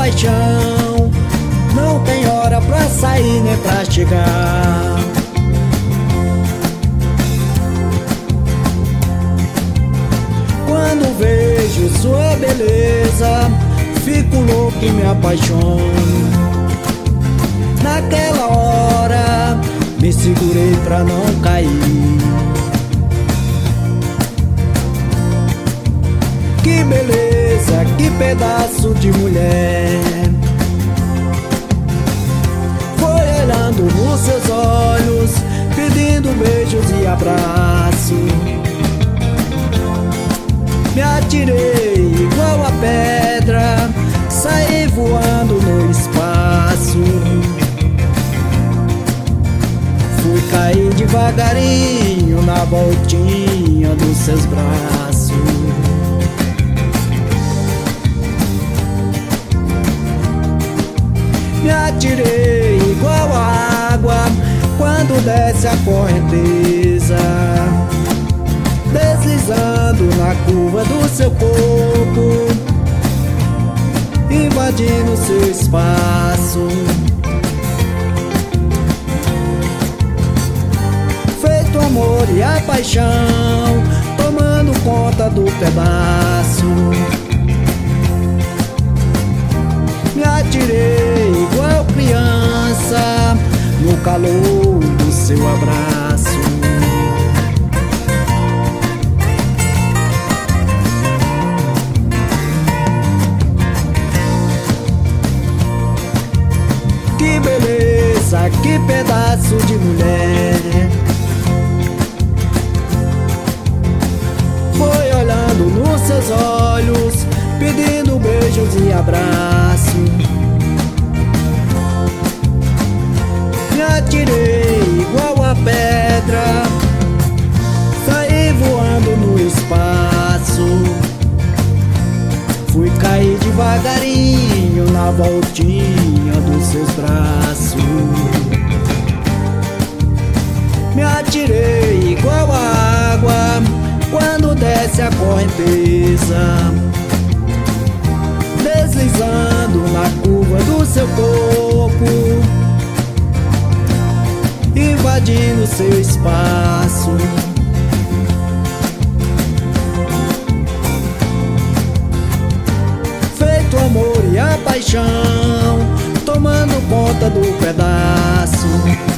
paixão, não tem hora pra sair nem pra chegar. Quando vejo sua beleza, fico louco e me apaixono. Naquela hora me segurei pra não cair. Que beleza, que pedaço de mulher. Foi olhando nos seus olhos, pedindo beijos e abraços. Me atirei igual a pedra, saí voando no espaço. Fui cair devagarinho na voltinha dos seus braços. Me atirei igual a água quando desce a correnteza, deslizando na curva do seu corpo, invadindo seu espaço. Feito amor e a paixão, tomando conta do pedaço. Me atirei igual criança no calor do seu abraço. Que beleza, que pedaço de mulher. Foi olhando nos seus olhos, pedindo beijos e abraços. Me atirei igual a pedra, saí voando no espaço. Fui cair devagarinho na voltinha dos seus braços. Me atirei igual a água quando desce a correnteza, deslizando na curva do seu corpo, invadindo seu espaço. Feito amor e a paixão, tomando conta do pedaço.